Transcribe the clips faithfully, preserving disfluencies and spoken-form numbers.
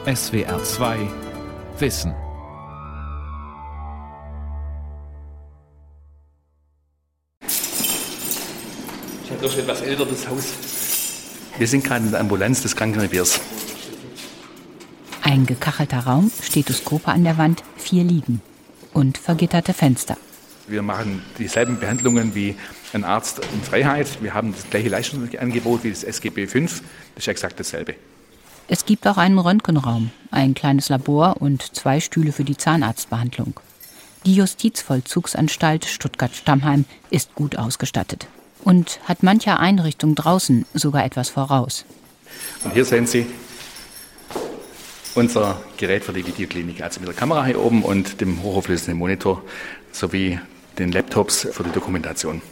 S W R zwei Wissen. Ich habe doch schon etwas älter, das Haus. Wir sind gerade in der Ambulanz des Krankenreviers. Ein gekachelter Raum, Stethoskope an der Wand, vier Liegen und vergitterte Fenster. Wir machen dieselben Behandlungen wie ein Arzt in Freiheit. Wir haben das gleiche Leistungsangebot wie das S G B fünf. Das ist exakt dasselbe. Es gibt auch einen Röntgenraum, ein kleines Labor und zwei Stühle für die Zahnarztbehandlung. Die Justizvollzugsanstalt Stuttgart-Stammheim ist gut ausgestattet und hat mancher Einrichtung draußen sogar etwas voraus. Und hier sehen Sie unser Gerät für die Videoklinik, also mit der Kamera hier oben und dem hochauflösenden Monitor sowie den Laptops für die Dokumentation.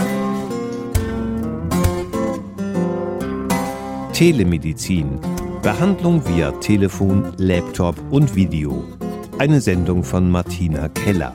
Telemedizin. Behandlung via Telefon, Laptop und Video. Eine Sendung von Martina Keller.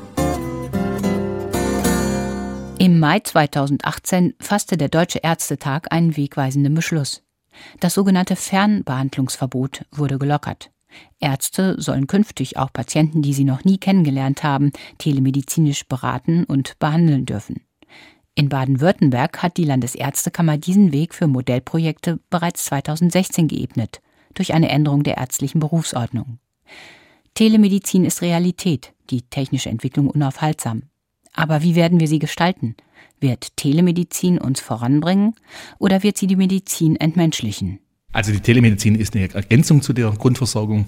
Im Mai zweitausendachtzehn fasste der Deutsche Ärztetag einen wegweisenden Beschluss. Das sogenannte Fernbehandlungsverbot wurde gelockert. Ärzte sollen künftig auch Patienten, die sie noch nie kennengelernt haben, telemedizinisch beraten und behandeln dürfen. In Baden-Württemberg hat die Landesärztekammer diesen Weg für Modellprojekte bereits zweitausendsechzehn geebnet, durch eine Änderung der ärztlichen Berufsordnung. Telemedizin ist Realität, die technische Entwicklung unaufhaltsam. Aber wie werden wir sie gestalten? Wird Telemedizin uns voranbringen oder wird sie die Medizin entmenschlichen? Also die Telemedizin ist eine Ergänzung zu der Grundversorgung.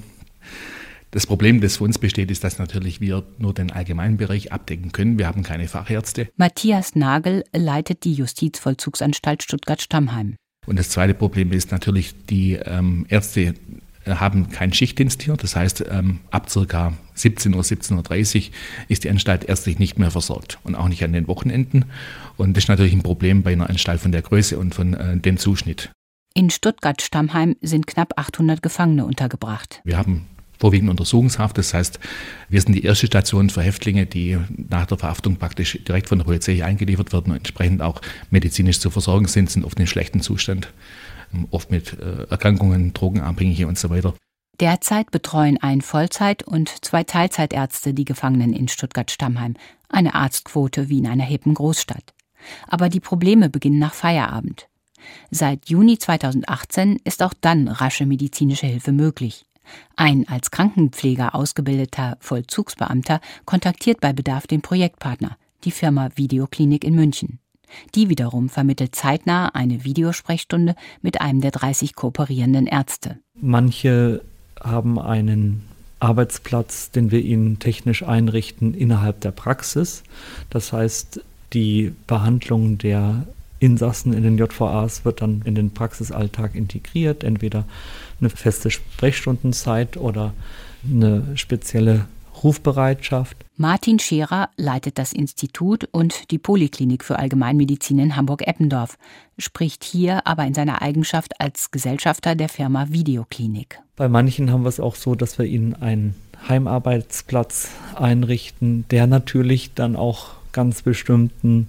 Das Problem, das für uns besteht, ist, dass natürlich wir nur den allgemeinen Bereich abdecken können. Wir haben keine Fachärzte. Matthias Nagel leitet die Justizvollzugsanstalt Stuttgart-Stammheim. Und das zweite Problem ist natürlich, die ähm, Ärzte haben keinen Schichtdienst hier. Das heißt, ähm, ab ca. siebzehn Uhr, siebzehn Uhr dreißig ist die Anstalt ärztlich nicht mehr versorgt und auch nicht an den Wochenenden. Und das ist natürlich ein Problem bei einer Anstalt von der Größe und von äh, dem Zuschnitt. In Stuttgart-Stammheim sind knapp achthundert Gefangene untergebracht. Wir haben vorwiegend Untersuchungshaft, das heißt, wir sind die erste Station für Häftlinge, die nach der Verhaftung praktisch direkt von der Polizei eingeliefert werden und entsprechend auch medizinisch zu versorgen sind, sind oft in schlechtem Zustand, oft mit Erkrankungen, Drogenabhängige und so weiter. Derzeit betreuen ein Vollzeit- und zwei Teilzeitärzte die Gefangenen in Stuttgart-Stammheim, eine Arztquote wie in einer hippen Großstadt. Aber die Probleme beginnen nach Feierabend. Seit Juni zweitausendachtzehn ist auch dann rasche medizinische Hilfe möglich. Ein als Krankenpfleger ausgebildeter Vollzugsbeamter kontaktiert bei Bedarf den Projektpartner, die Firma Videoklinik in München. Die wiederum vermittelt zeitnah eine Videosprechstunde mit einem der dreißig kooperierenden Ärzte. Manche haben einen Arbeitsplatz, den wir ihnen technisch einrichten innerhalb der Praxis. Das heißt, die Behandlung der Insassen in den J V As wird dann in den Praxisalltag integriert, entweder eine feste Sprechstundenzeit oder eine spezielle Rufbereitschaft. Martin Scherer leitet das Institut und die Poliklinik für Allgemeinmedizin in Hamburg-Eppendorf, spricht hier aber in seiner Eigenschaft als Gesellschafter der Firma Videoklinik. Bei manchen haben wir es auch so, dass wir ihnen einen Heimarbeitsplatz einrichten, der natürlich dann auch ganz bestimmten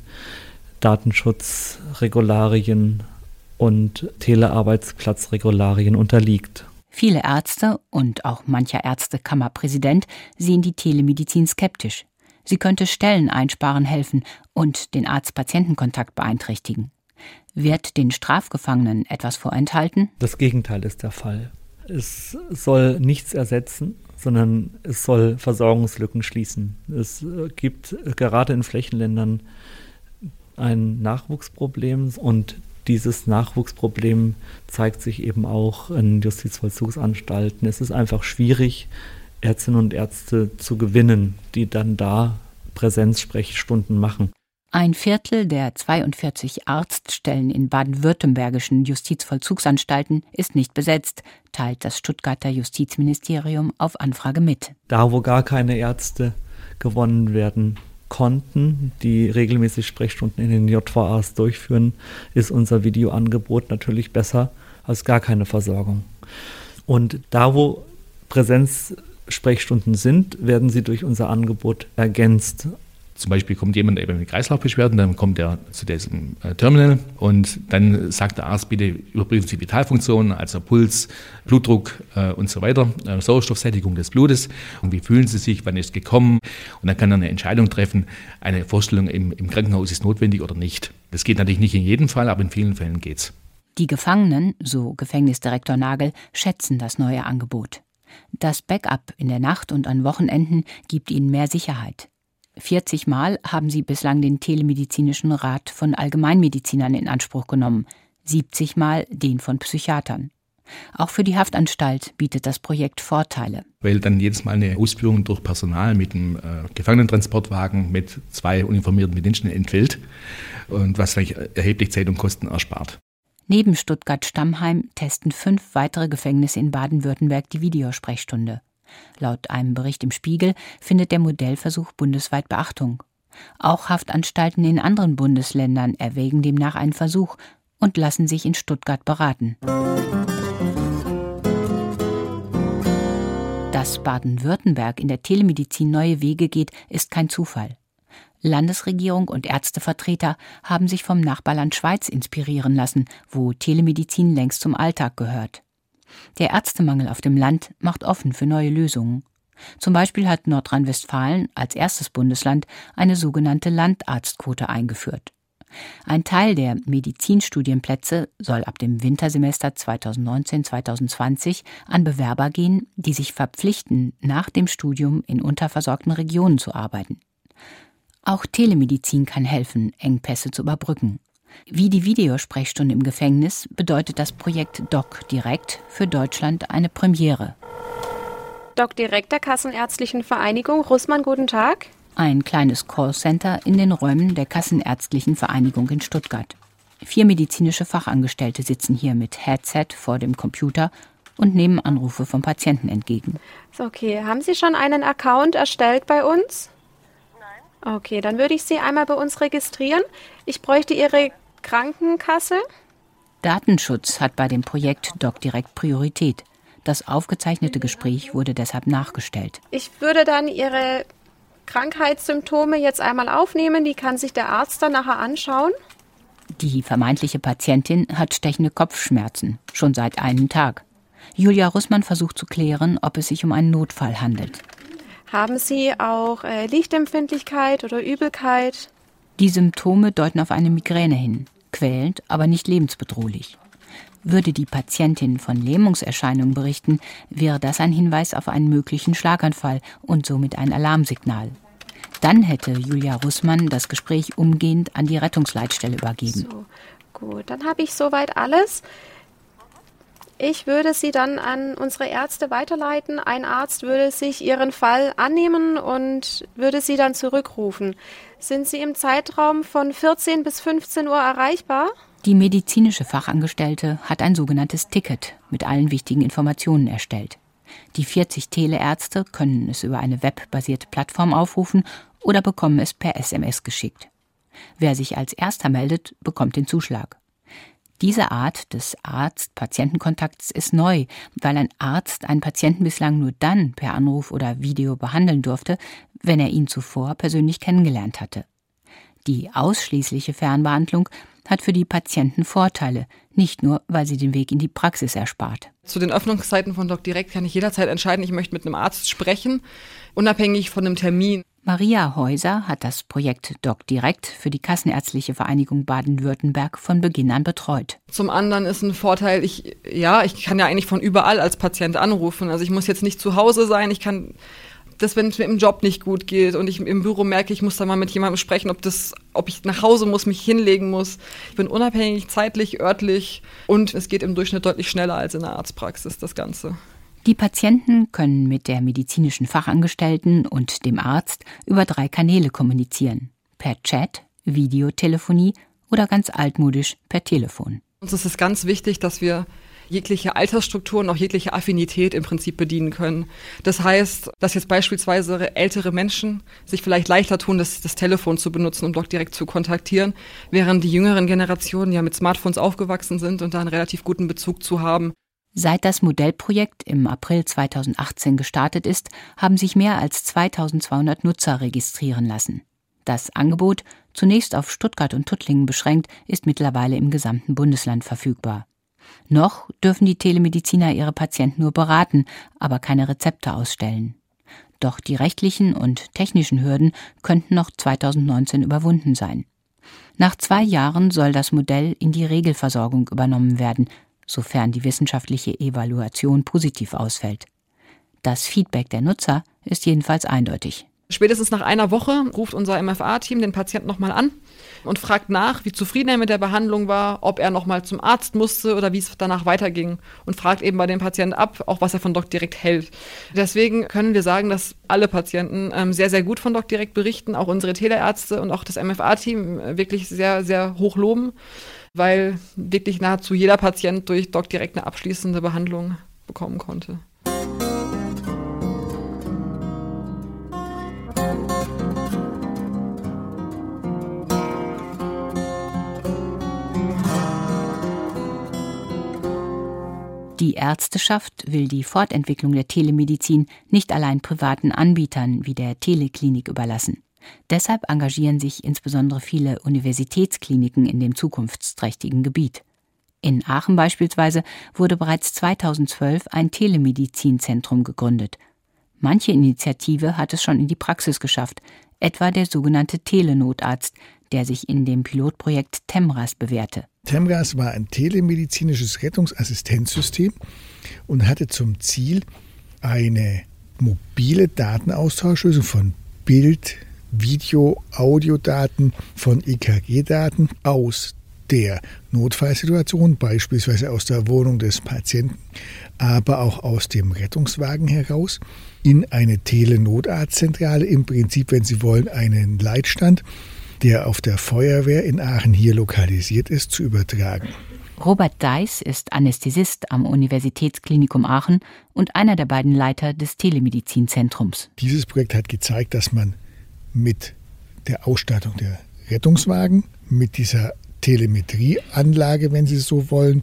Datenschutzregularien und Telearbeitsplatzregularien unterliegt. Viele Ärzte und auch mancher Ärztekammerpräsident sehen die Telemedizin skeptisch. Sie könnte Stelleneinsparen helfen und den Arzt-Patienten-Kontakt beeinträchtigen. Wird den Strafgefangenen etwas vorenthalten? Das Gegenteil ist der Fall. Es soll nichts ersetzen, sondern es soll Versorgungslücken schließen. Es gibt gerade in Flächenländern ein Nachwuchsproblem und dieses Nachwuchsproblem zeigt sich eben auch in Justizvollzugsanstalten. Es ist einfach schwierig, Ärztinnen und Ärzte zu gewinnen, die dann da Präsenzsprechstunden machen. Ein Viertel der zweiundvierzig Arztstellen in baden-württembergischen Justizvollzugsanstalten ist nicht besetzt, teilt das Stuttgarter Justizministerium auf Anfrage mit. Da, wo gar keine Ärzte gewonnen werden konnten, die regelmäßig Sprechstunden in den J V As durchführen, ist unser Videoangebot natürlich besser als gar keine Versorgung. Und da, wo Präsenzsprechstunden sind, werden sie durch unser Angebot ergänzt. Zum Beispiel kommt jemand eben mit Kreislaufbeschwerden, dann kommt er zu diesem äh, Terminal und dann sagt der Arzt, bitte überprüfen Sie Vitalfunktionen, also Puls, Blutdruck äh, und so weiter, äh, Sauerstoffsättigung des Blutes und wie fühlen Sie sich, wann ist gekommen und dann kann er eine Entscheidung treffen, eine Vorstellung im, im Krankenhaus ist notwendig oder nicht. Das geht natürlich nicht in jedem Fall, aber in vielen Fällen geht's. Die Gefangenen, so Gefängnisdirektor Nagel, schätzen das neue Angebot. Das Backup in der Nacht und an Wochenenden gibt ihnen mehr Sicherheit. vierzig Mal haben sie bislang den telemedizinischen Rat von Allgemeinmedizinern in Anspruch genommen, siebzig Mal den von Psychiatern. Auch für die Haftanstalt bietet das Projekt Vorteile. Weil dann jedes Mal eine Ausführung durch Personal mit einem äh, Gefangenentransportwagen mit zwei uniformierten Bediensteten entfällt und was vielleicht erheblich Zeit und Kosten erspart. Neben Stuttgart-Stammheim testen fünf weitere Gefängnisse in Baden-Württemberg die Videosprechstunde. Laut einem Bericht im Spiegel findet der Modellversuch bundesweit Beachtung. Auch Haftanstalten in anderen Bundesländern erwägen demnach einen Versuch und lassen sich in Stuttgart beraten. Dass Baden-Württemberg in der Telemedizin neue Wege geht, ist kein Zufall. Landesregierung und Ärztevertreter haben sich vom Nachbarland Schweiz inspirieren lassen, wo Telemedizin längst zum Alltag gehört. Der Ärztemangel auf dem Land macht offen für neue Lösungen. Zum Beispiel hat Nordrhein-Westfalen als erstes Bundesland eine sogenannte Landarztquote eingeführt. Ein Teil der Medizinstudienplätze soll ab dem Wintersemester zweitausendneunzehn zweitausendzwanzig an Bewerber gehen, die sich verpflichten, nach dem Studium in unterversorgten Regionen zu arbeiten. Auch Telemedizin kann helfen, Engpässe zu überbrücken. Wie die Videosprechstunde im Gefängnis bedeutet das Projekt Doc Direkt für Deutschland eine Premiere. Doc Direkt der Kassenärztlichen Vereinigung. Russmann, guten Tag. Ein kleines Callcenter in den Räumen der Kassenärztlichen Vereinigung in Stuttgart. Vier medizinische Fachangestellte sitzen hier mit Headset vor dem Computer und nehmen Anrufe vom Patienten entgegen. Okay, haben Sie schon einen Account erstellt bei uns? Okay, dann würde ich Sie einmal bei uns registrieren. Ich bräuchte Ihre Krankenkasse. Datenschutz hat bei dem Projekt Doc Direkt Priorität. Das aufgezeichnete Gespräch wurde deshalb nachgestellt. Ich würde dann Ihre Krankheitssymptome jetzt einmal aufnehmen. Die kann sich der Arzt dann nachher anschauen. Die vermeintliche Patientin hat stechende Kopfschmerzen, schon seit einem Tag. Julia Russmann versucht zu klären, ob es sich um einen Notfall handelt. Haben Sie auch äh, Lichtempfindlichkeit oder Übelkeit? Die Symptome deuten auf eine Migräne hin, quälend, aber nicht lebensbedrohlich. Würde die Patientin von Lähmungserscheinungen berichten, wäre das ein Hinweis auf einen möglichen Schlaganfall und somit ein Alarmsignal. Dann hätte Julia Russmann das Gespräch umgehend an die Rettungsleitstelle übergeben. So, gut, dann habe ich soweit alles. Ich würde Sie dann an unsere Ärzte weiterleiten. Ein Arzt würde sich Ihren Fall annehmen und würde Sie dann zurückrufen. Sind Sie im Zeitraum von vierzehn bis fünfzehn Uhr erreichbar? Die medizinische Fachangestellte hat ein sogenanntes Ticket mit allen wichtigen Informationen erstellt. Die vierzig Teleärzte können es über eine webbasierte Plattform aufrufen oder bekommen es per S M S geschickt. Wer sich als Erster meldet, bekommt den Zuschlag. Diese Art des Arzt-Patienten-Kontakts ist neu, weil ein Arzt einen Patienten bislang nur dann per Anruf oder Video behandeln durfte, wenn er ihn zuvor persönlich kennengelernt hatte. Die ausschließliche Fernbehandlung hat für die Patienten Vorteile, nicht nur, weil sie den Weg in die Praxis erspart. Zu den Öffnungszeiten von Doc Direkt kann ich jederzeit entscheiden, ich möchte mit einem Arzt sprechen, unabhängig von einem Termin. Maria Häuser hat das Projekt Doc Direkt für die Kassenärztliche Vereinigung Baden-Württemberg von Beginn an betreut. Zum anderen ist ein Vorteil, ich, ja, ich kann ja eigentlich von überall als Patient anrufen. Also ich muss jetzt nicht zu Hause sein, ich kann das, wenn es mir im Job nicht gut geht und ich im Büro merke, ich muss da mal mit jemandem sprechen, ob das, ob ich nach Hause muss, mich hinlegen muss. Ich bin unabhängig, zeitlich, örtlich und es geht im Durchschnitt deutlich schneller als in der Arztpraxis, das Ganze. Die Patienten können mit der medizinischen Fachangestellten und dem Arzt über drei Kanäle kommunizieren. Per Chat, Videotelefonie oder ganz altmodisch per Telefon. Uns ist es ganz wichtig, dass wir jegliche Altersstruktur und auch jegliche Affinität im Prinzip bedienen können. Das heißt, dass jetzt beispielsweise ältere Menschen sich vielleicht leichter tun, das, das Telefon zu benutzen, um Doc Direkt zu kontaktieren, während die jüngeren Generationen ja mit Smartphones aufgewachsen sind und da einen relativ guten Bezug zu haben. Seit das Modellprojekt im April zweitausendachtzehn gestartet ist, haben sich mehr als zweitausendzweihundert Nutzer registrieren lassen. Das Angebot, zunächst auf Stuttgart und Tuttlingen beschränkt, ist mittlerweile im gesamten Bundesland verfügbar. Noch dürfen die Telemediziner ihre Patienten nur beraten, aber keine Rezepte ausstellen. Doch die rechtlichen und technischen Hürden könnten noch zweitausendneunzehn überwunden sein. Nach zwei Jahren soll das Modell in die Regelversorgung übernommen werden, sofern die wissenschaftliche Evaluation positiv ausfällt. Das Feedback der Nutzer ist jedenfalls eindeutig. Spätestens nach einer Woche ruft unser M F A-Team den Patienten nochmal an und fragt nach, wie zufrieden er mit der Behandlung war, ob er nochmal zum Arzt musste oder wie es danach weiterging und fragt eben bei dem Patienten ab, auch was er von DocDirect hält. Deswegen können wir sagen, dass alle Patienten ähm, sehr, sehr gut von DocDirect berichten, auch unsere Teleärzte und auch das M F A-Team wirklich sehr, sehr hoch loben, weil wirklich nahezu jeder Patient durch DocDirect eine abschließende Behandlung bekommen konnte. Die Ärzteschaft will die Fortentwicklung der Telemedizin nicht allein privaten Anbietern wie der Teleklinik überlassen. Deshalb engagieren sich insbesondere viele Universitätskliniken in dem zukunftsträchtigen Gebiet. In Aachen beispielsweise wurde bereits zweitausendzwölf ein Telemedizinzentrum gegründet. Manche Initiative hat es schon in die Praxis geschafft, etwa der sogenannte Telenotarzt, der sich in dem Pilotprojekt TEMRAS bewährte. TEMRAS war ein telemedizinisches Rettungsassistenzsystem und hatte zum Ziel, eine mobile Datenaustauschlösung von Bild, Video, Audiodaten, von E K G-Daten aus der Notfallsituation, beispielsweise aus der Wohnung des Patienten, aber auch aus dem Rettungswagen heraus, in eine Telenotarztzentrale, im Prinzip, wenn Sie wollen, einen Leitstand, der auf der Feuerwehr in Aachen hier lokalisiert ist, zu übertragen. Robert Deiß ist Anästhesist am Universitätsklinikum Aachen und einer der beiden Leiter des Telemedizinzentrums. Dieses Projekt hat gezeigt, dass man mit der Ausstattung der Rettungswagen, mit dieser Telemetrieanlage, wenn Sie so wollen,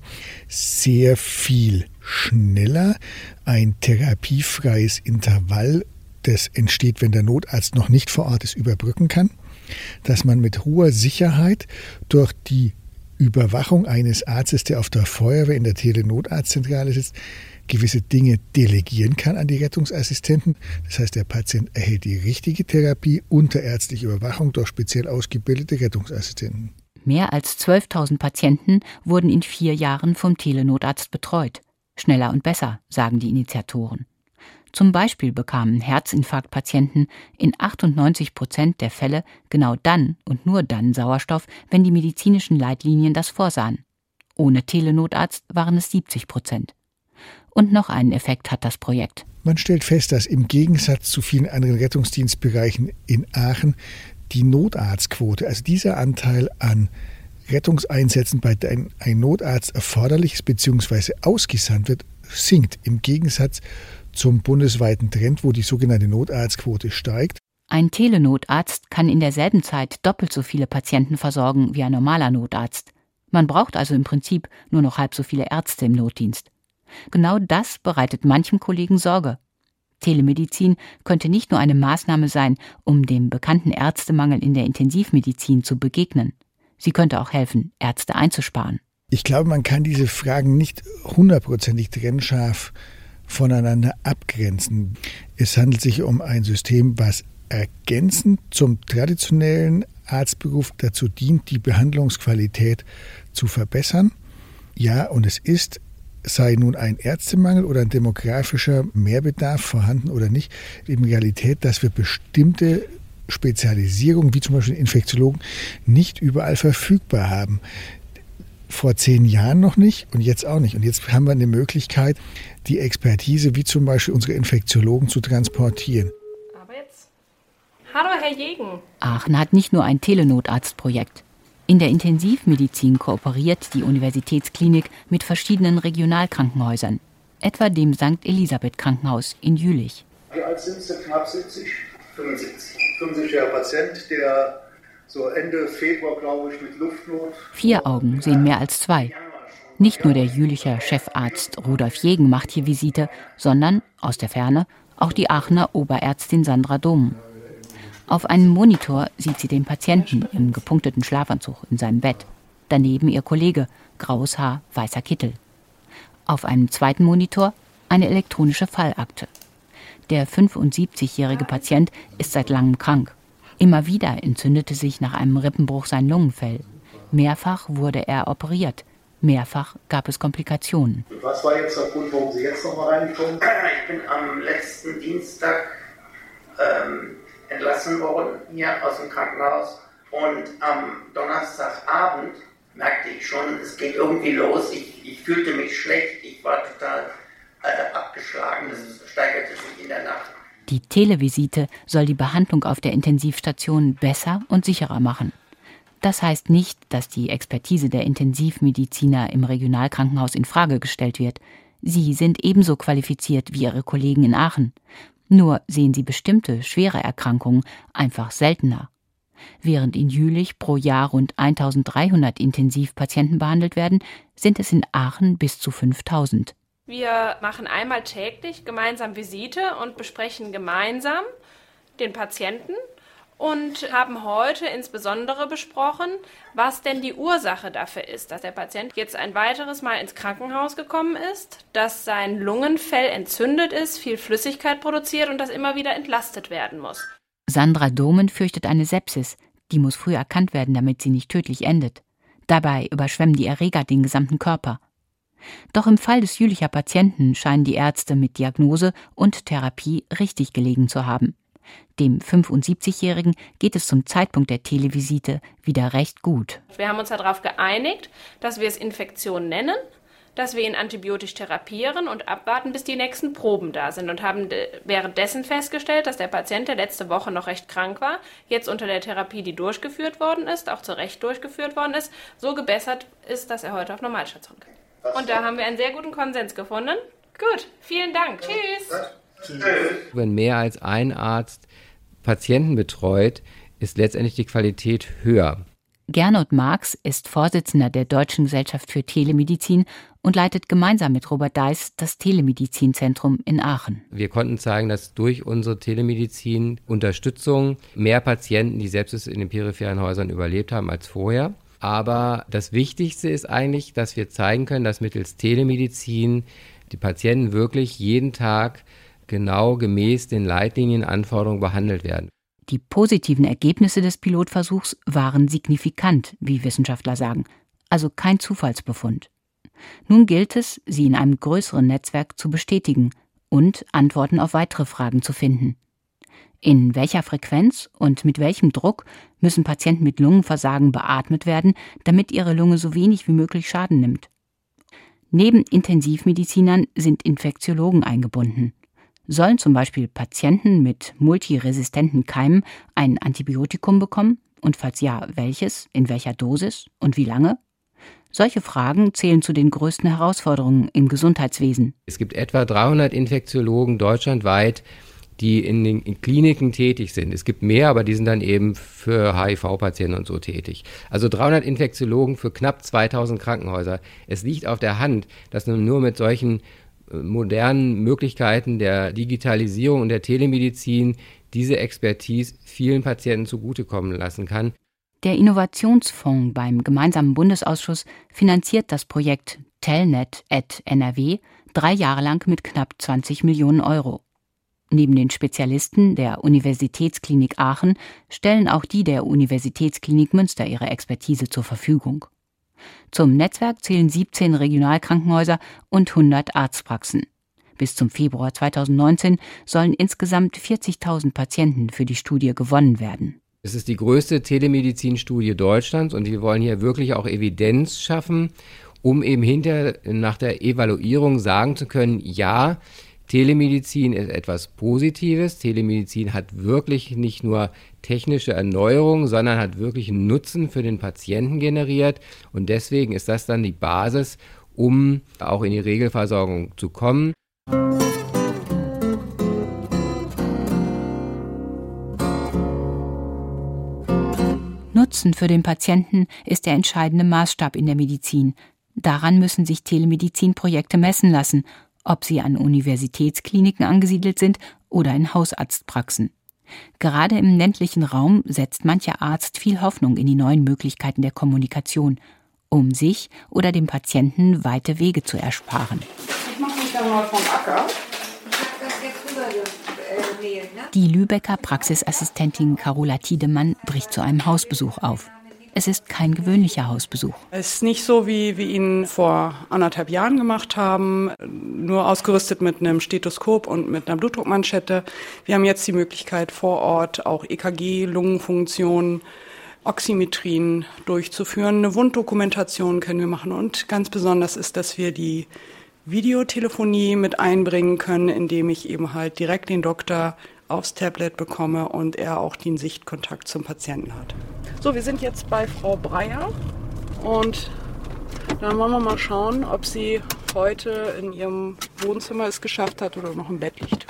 sehr viel schneller ein therapiefreies Intervall, das entsteht, wenn der Notarzt noch nicht vor Ort ist, überbrücken kann. Dass man mit hoher Sicherheit durch die Überwachung eines Arztes, der auf der Feuerwehr in der Telenotarztzentrale sitzt, gewisse Dinge delegieren kann an die Rettungsassistenten. Das heißt, der Patient erhält die richtige Therapie unter ärztlicher Überwachung durch speziell ausgebildete Rettungsassistenten. Mehr als zwölftausend Patienten wurden in vier Jahren vom Telenotarzt betreut. Schneller und besser, sagen die Initiatoren. Zum Beispiel bekamen Herzinfarktpatienten in achtundneunzig Prozent der Fälle genau dann und nur dann Sauerstoff, wenn die medizinischen Leitlinien das vorsahen. Ohne Telenotarzt waren es siebzig Prozent. Und noch einen Effekt hat das Projekt. Man stellt fest, dass im Gegensatz zu vielen anderen Rettungsdienstbereichen in Aachen die Notarztquote, also dieser Anteil an Rettungseinsätzen, bei denen ein Notarzt erforderlich ist bzw. ausgesandt wird, sinkt im Gegensatz zum bundesweiten Trend, wo die sogenannte Notarztquote steigt. Ein Telenotarzt kann in derselben Zeit doppelt so viele Patienten versorgen wie ein normaler Notarzt. Man braucht also im Prinzip nur noch halb so viele Ärzte im Notdienst. Genau das bereitet manchem Kollegen Sorge. Telemedizin könnte nicht nur eine Maßnahme sein, um dem bekannten Ärztemangel in der Intensivmedizin zu begegnen. Sie könnte auch helfen, Ärzte einzusparen. Ich glaube, man kann diese Fragen nicht hundertprozentig trennscharf voneinander abgrenzen. Es handelt sich um ein System, was ergänzend zum traditionellen Arztberuf dazu dient, die Behandlungsqualität zu verbessern. Ja, und es ist, sei nun ein Ärztemangel oder ein demografischer Mehrbedarf vorhanden oder nicht, in Realität, dass wir bestimmte Spezialisierungen, wie zum Beispiel Infektiologen, nicht überall verfügbar haben. Vor zehn Jahren noch nicht und jetzt auch nicht. Und jetzt haben wir eine Möglichkeit, die Expertise, wie zum Beispiel unsere Infektiologen, zu transportieren. Aber jetzt. Hallo, Herr Jegen. Aachen hat nicht nur ein Telenotarztprojekt. In der Intensivmedizin kooperiert die Universitätsklinik mit verschiedenen Regionalkrankenhäusern, etwa dem Sankt Elisabeth Krankenhaus in Jülich. Wie alt sind Sie? Knapp siebzig? fünfundsiebzig. fünfundsiebzigjähriger Patient, der so Ende Februar, glaube ich, mit Luftnot. Vier Augen sehen mehr als zwei. Nicht nur der Jülicher Chefarzt Rudolf Jegen macht hier Visite, sondern, aus der Ferne, auch die Aachener Oberärztin Sandra Dohm. Auf einem Monitor sieht sie den Patienten im gepunkteten Schlafanzug in seinem Bett. Daneben ihr Kollege, graues Haar, weißer Kittel. Auf einem zweiten Monitor eine elektronische Fallakte. Der fünfundsiebzigjährige Patient ist seit langem krank. Immer wieder entzündete sich nach einem Rippenbruch sein Lungenfell. Mehrfach wurde er operiert. Mehrfach gab es Komplikationen. Und was war jetzt der Grund, warum Sie jetzt noch mal reinkommen? Ich bin am letzten Dienstag ähm, entlassen worden hier aus dem Krankenhaus. Und am Donnerstagabend merkte ich schon, es geht irgendwie los. Ich, ich fühlte mich schlecht. Ich war total äh, abgeschlagen. Das steigerte sich in der Nacht. Die Televisite soll die Behandlung auf der Intensivstation besser und sicherer machen. Das heißt nicht, dass die Expertise der Intensivmediziner im Regionalkrankenhaus in Frage gestellt wird. Sie sind ebenso qualifiziert wie ihre Kollegen in Aachen. Nur sehen sie bestimmte schwere Erkrankungen einfach seltener. Während in Jülich pro Jahr rund eintausenddreihundert Intensivpatienten behandelt werden, sind es in Aachen bis zu fünftausend. Wir machen einmal täglich gemeinsam Visite und besprechen gemeinsam den Patienten und haben heute insbesondere besprochen, was denn die Ursache dafür ist, dass der Patient jetzt ein weiteres Mal ins Krankenhaus gekommen ist, dass sein Lungenfell entzündet ist, viel Flüssigkeit produziert und das immer wieder entlastet werden muss. Sandra Domen fürchtet eine Sepsis. Die muss früh erkannt werden, damit sie nicht tödlich endet. Dabei überschwemmen die Erreger den gesamten Körper. Doch im Fall des Jülicher Patienten scheinen die Ärzte mit Diagnose und Therapie richtig gelegen zu haben. Dem fünfundsiebzigjährigen geht es zum Zeitpunkt der Televisite wieder recht gut. Wir haben uns darauf geeinigt, dass wir es Infektion nennen, dass wir ihn antibiotisch therapieren und abwarten, bis die nächsten Proben da sind und haben währenddessen festgestellt, dass der Patient, der letzte Woche noch recht krank war, jetzt unter der Therapie, die durchgeführt worden ist, auch zu Recht durchgeführt worden ist, so gebessert ist, dass er heute auf Normalstation kann. Und da haben wir einen sehr guten Konsens gefunden. Gut, vielen Dank. Tschüss. Wenn mehr als ein Arzt Patienten betreut, ist letztendlich die Qualität höher. Gernot Marx ist Vorsitzender der Deutschen Gesellschaft für Telemedizin und leitet gemeinsam mit Robert Deiß das Telemedizinzentrum in Aachen. Wir konnten zeigen, dass durch unsere Telemedizin Unterstützung mehr Patienten die Sepsis in den peripheren Häusern überlebt haben als vorher. Aber das Wichtigste ist eigentlich, dass wir zeigen können, dass mittels Telemedizin die Patienten wirklich jeden Tag genau gemäß den Leitlinien, Anforderungen behandelt werden. Die positiven Ergebnisse des Pilotversuchs waren signifikant, wie Wissenschaftler sagen, also kein Zufallsbefund. Nun gilt es, sie in einem größeren Netzwerk zu bestätigen und Antworten auf weitere Fragen zu finden. In welcher Frequenz und mit welchem Druck müssen Patienten mit Lungenversagen beatmet werden, damit ihre Lunge so wenig wie möglich Schaden nimmt? Neben Intensivmedizinern sind Infektiologen eingebunden. Sollen zum Beispiel Patienten mit multiresistenten Keimen ein Antibiotikum bekommen? Und falls ja, welches, in welcher Dosis und wie lange? Solche Fragen zählen zu den größten Herausforderungen im Gesundheitswesen. Es gibt etwa dreihundert Infektiologen deutschlandweit, die in den in Kliniken tätig sind. Es gibt mehr, aber die sind dann eben für H I V-Patienten und so tätig. Also dreihundert Infektiologen für knapp zweitausend Krankenhäuser. Es liegt auf der Hand, dass man nur mit solchen modernen Möglichkeiten der Digitalisierung und der Telemedizin diese Expertise vielen Patienten zugutekommen lassen kann. Der Innovationsfonds beim gemeinsamen Bundesausschuss finanziert das Projekt Telnet at N R W drei Jahre lang mit knapp zwanzig Millionen Euro. Neben den Spezialisten der Universitätsklinik Aachen stellen auch die der Universitätsklinik Münster ihre Expertise zur Verfügung. Zum Netzwerk zählen siebzehn Regionalkrankenhäuser und hundert Arztpraxen. Bis zum Februar zweitausendneunzehn sollen insgesamt vierzigtausend Patienten für die Studie gewonnen werden. Es ist die größte Telemedizinstudie Deutschlands und wir wollen hier wirklich auch Evidenz schaffen, um eben hinter nach der Evaluierung sagen zu können, ja, Telemedizin ist etwas Positives. Telemedizin hat wirklich nicht nur technische Erneuerung, sondern hat wirklich einen Nutzen für den Patienten generiert. Und deswegen ist das dann die Basis, um auch in die Regelversorgung zu kommen. Nutzen für den Patienten ist der entscheidende Maßstab in der Medizin. Daran müssen sich Telemedizinprojekte messen lassen, ob sie an Universitätskliniken angesiedelt sind oder in Hausarztpraxen. Gerade im ländlichen Raum setzt mancher Arzt viel Hoffnung in die neuen Möglichkeiten der Kommunikation, um sich oder dem Patienten weite Wege zu ersparen. Ich mache mich dann mal vom Acker. Die Lübecker Praxisassistentin Carola Tiedemann bricht zu einem Hausbesuch auf. Es ist kein gewöhnlicher Hausbesuch. Es ist nicht so, wie wir ihn vor anderthalb Jahren gemacht haben, nur ausgerüstet mit einem Stethoskop und mit einer Blutdruckmanschette. Wir haben jetzt die Möglichkeit, vor Ort auch E K G, Lungenfunktion, Oximetrien durchzuführen. Eine Wunddokumentation können wir machen. Und ganz besonders ist, dass wir die Videotelefonie mit einbringen können, indem ich eben halt direkt den Doktor aufs Tablet bekomme und er auch den Sichtkontakt zum Patienten hat. So, wir sind jetzt bei Frau Breyer und dann wollen wir mal schauen, ob sie heute in ihrem Wohnzimmer es geschafft hat oder noch im Bett liegt.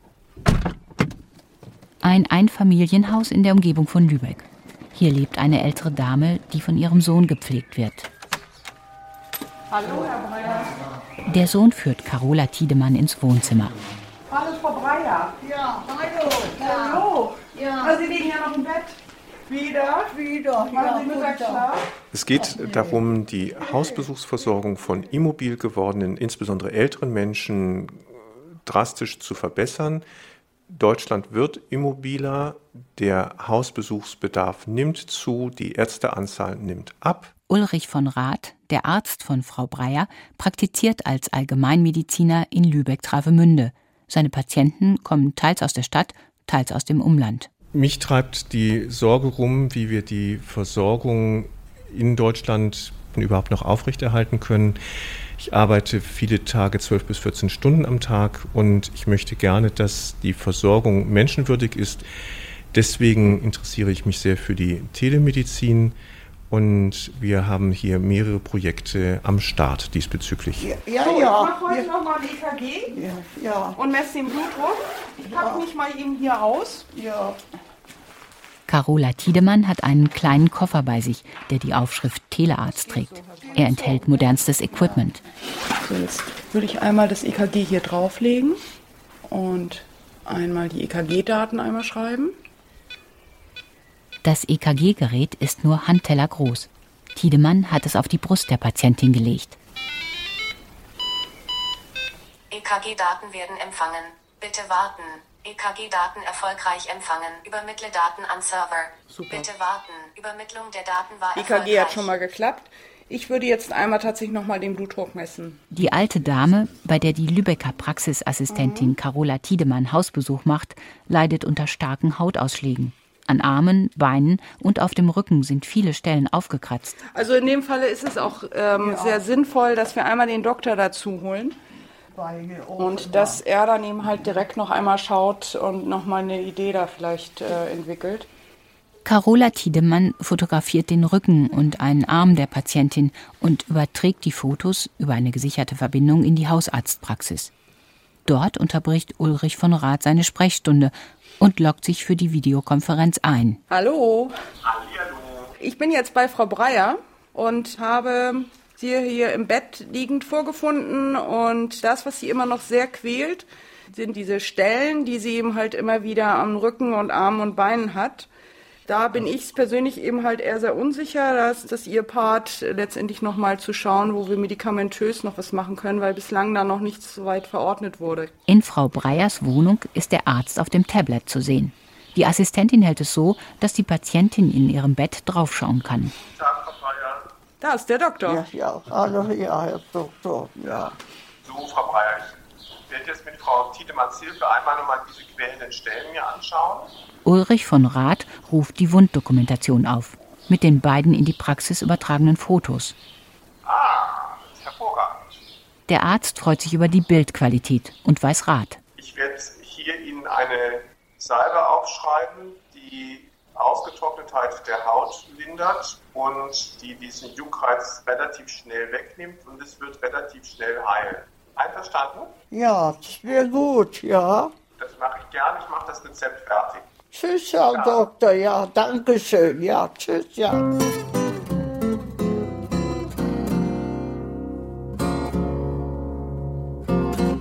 Ein Einfamilienhaus in der Umgebung von Lübeck. Hier lebt eine ältere Dame, die von ihrem Sohn gepflegt wird. Hallo, Herr Breyer. Der Sohn führt Carola Tiedemann ins Wohnzimmer. Hallo, Frau Breyer. Ja, hallo. Ja. Hallo. Ja. Also, Sie liegen ja noch im Bett. Wieder? Wieder. Machen Ja, Sie Mittagsschlaf? Es geht darum, die Hausbesuchsversorgung von immobil gewordenen, insbesondere älteren Menschen, drastisch zu verbessern. Deutschland wird immobiler, der Hausbesuchsbedarf nimmt zu, die Ärzteanzahl nimmt ab. Ulrich von Rath, der Arzt von Frau Breyer, praktiziert als Allgemeinmediziner in Lübeck-Travemünde. Seine Patienten kommen teils aus der Stadt, teils aus dem Umland. Mich treibt die Sorge rum, wie wir die Versorgung in Deutschland überhaupt noch aufrechterhalten können. Ich arbeite viele Tage, zwölf bis vierzehn Stunden am Tag und ich möchte gerne, dass die Versorgung menschenwürdig ist. Deswegen interessiere ich mich sehr für die Telemedizin und wir haben hier mehrere Projekte am Start diesbezüglich. Ja, ja. So, ich ja. mache heute ja. nochmal ein E K G Ja, ja. und messe den Blutdruck. Ich packe mich mal eben hier aus. Ja. Carola Tiedemann hat einen kleinen Koffer bei sich, der die Aufschrift Telearzt trägt. Er enthält modernstes Equipment. So, jetzt würde ich einmal das E K G hier drauflegen und einmal die E K G-Daten einmal schreiben. Das E K G-Gerät ist nur handtellergroß. Tiedemann hat es auf die Brust der Patientin gelegt. E K G-Daten werden empfangen. Bitte warten. E K G-Daten erfolgreich empfangen. Übermittle Daten an Server. Super. Bitte warten. Übermittlung der Daten war E K G erfolgreich. hat schon mal geklappt. Ich würde jetzt einmal tatsächlich nochmal den Blutdruck messen. Die alte Dame, bei der die Lübecker Praxisassistentin mhm. Carola Tiedemann Hausbesuch macht, leidet unter starken Hautausschlägen. An Armen, Beinen und auf dem Rücken sind viele Stellen aufgekratzt. Also in dem Falle ist es auch ähm, ja. sehr sinnvoll, dass wir einmal den Doktor dazu holen. Und dass er dann eben halt direkt noch einmal schaut und nochmal eine Idee da vielleicht äh, entwickelt. Carola Tiedemann fotografiert den Rücken und einen Arm der Patientin und überträgt die Fotos über eine gesicherte Verbindung in die Hausarztpraxis. Dort unterbricht Ulrich von Rath seine Sprechstunde und loggt sich für die Videokonferenz ein. Hallo. Hallihallo. Ich bin jetzt bei Frau Breyer und habe sie hier im Bett liegend vorgefunden. Und das, was sie immer noch sehr quält, sind diese Stellen, die sie eben halt immer wieder am Rücken und Armen und Beinen hat. Da bin ich persönlich eben halt eher sehr unsicher, dass das ihr Part letztendlich nochmal zu schauen, wo wir medikamentös noch was machen können, weil bislang da noch nichts so weit verordnet wurde. In Frau Breyers Wohnung ist der Arzt auf dem Tablet zu sehen. Die Assistentin hält es so, dass die Patientin in ihrem Bett draufschauen kann. Da ist der Doktor. Ja, ja, hallo, ja, Herr Doktor, ja. So, Frau Breyer, ich werde jetzt mit Frau Tiedemanns Hilfe einmal nochmal diese quälenden Stellen mir anschauen. Ulrich von Rath ruft die Wunddokumentation auf, mit den beiden in die Praxis übertragenen Fotos. Ah, hervorragend. Der Arzt freut sich über die Bildqualität und weiß Rat. Ich werde hier Ihnen eine Salbe aufschreiben, die Ausgetrocknetheit der Haut lindert und die diesen Juckreiz relativ schnell wegnimmt und es wird relativ schnell heilen. Einverstanden? Ja, das wäre gut, ja. Das mache ich gerne, ich mache das Rezept fertig. Tschüss, Herr ja. Doktor, ja, danke schön, ja, tschüss, ja.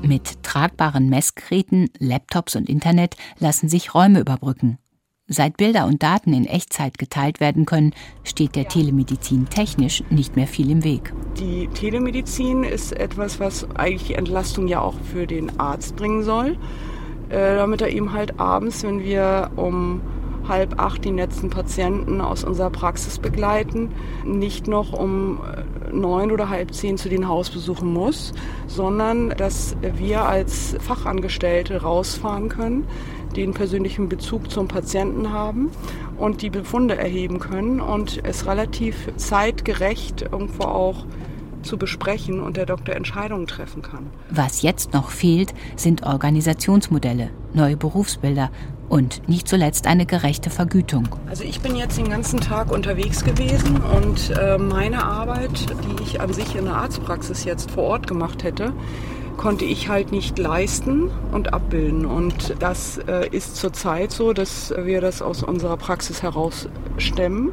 Mit tragbaren Messgeräten, Laptops und Internet lassen sich Räume überbrücken. Seit Bilder und Daten in Echtzeit geteilt werden können, steht der Telemedizin technisch nicht mehr viel im Weg. Die Telemedizin ist etwas, was eigentlich die Entlastung ja auch für den Arzt bringen soll, äh, damit er eben halt abends, wenn wir um halb acht die letzten Patienten aus unserer Praxis begleiten, nicht noch um neun oder halb zehn zu den Hausbesuchen muss, sondern dass wir als Fachangestellte rausfahren können, den persönlichen Bezug zum Patienten haben und die Befunde erheben können und es relativ zeitgerecht irgendwo auch zu besprechen und der Doktor Entscheidungen treffen kann. Was jetzt noch fehlt, sind Organisationsmodelle, neue Berufsbilder und nicht zuletzt eine gerechte Vergütung. Also ich bin jetzt den ganzen Tag unterwegs gewesen und äh, meine Arbeit, die ich an sich in der Arztpraxis jetzt vor Ort gemacht hätte, konnte ich halt nicht leisten und abbilden. Und das äh, ist zurzeit so, dass wir das aus unserer Praxis heraus stemmen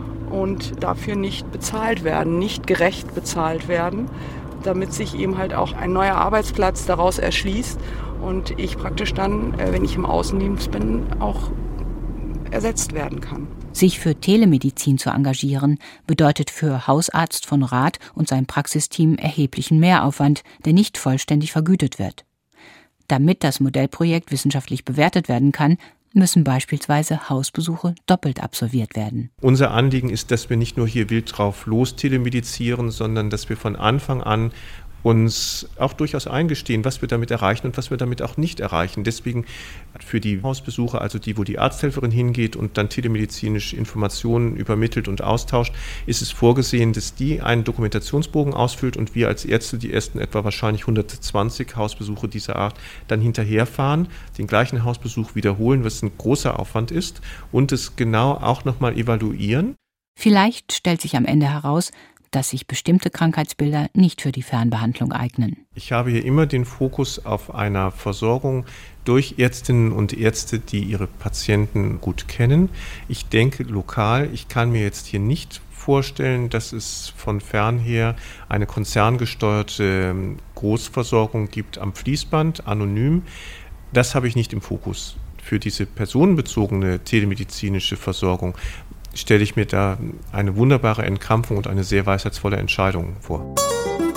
und dafür nicht bezahlt werden, nicht gerecht bezahlt werden, damit sich eben halt auch ein neuer Arbeitsplatz daraus erschließt und ich praktisch dann, wenn ich im Außendienst bin, auch ersetzt werden kann. Sich für Telemedizin zu engagieren, bedeutet für Hausarzt von Rath und sein Praxisteam erheblichen Mehraufwand, der nicht vollständig vergütet wird. Damit das Modellprojekt wissenschaftlich bewertet werden kann, müssen beispielsweise Hausbesuche doppelt absolviert werden. Unser Anliegen ist, dass wir nicht nur hier wild drauf los telemedizieren, sondern dass wir von Anfang an uns auch durchaus eingestehen, was wir damit erreichen und was wir damit auch nicht erreichen. Deswegen für die Hausbesuche, also die, wo die Arzthelferin hingeht und dann telemedizinische Informationen übermittelt und austauscht, ist es vorgesehen, dass die einen Dokumentationsbogen ausfüllt und wir als Ärzte die ersten etwa wahrscheinlich hundertzwanzig Hausbesuche dieser Art dann hinterherfahren, den gleichen Hausbesuch wiederholen, was ein großer Aufwand ist und es genau auch nochmal evaluieren. Vielleicht stellt sich am Ende heraus, dass sich bestimmte Krankheitsbilder nicht für die Fernbehandlung eignen. Ich habe hier immer den Fokus auf einer Versorgung durch Ärztinnen und Ärzte, die ihre Patienten gut kennen. Ich denke lokal, ich kann mir jetzt hier nicht vorstellen, dass es von fernher eine konzerngesteuerte Großversorgung gibt am Fließband, anonym. Das habe ich nicht im Fokus. Für diese personenbezogene telemedizinische Versorgung stelle ich mir da eine wunderbare Entkrampfung und eine sehr weisheitsvolle Entscheidung vor.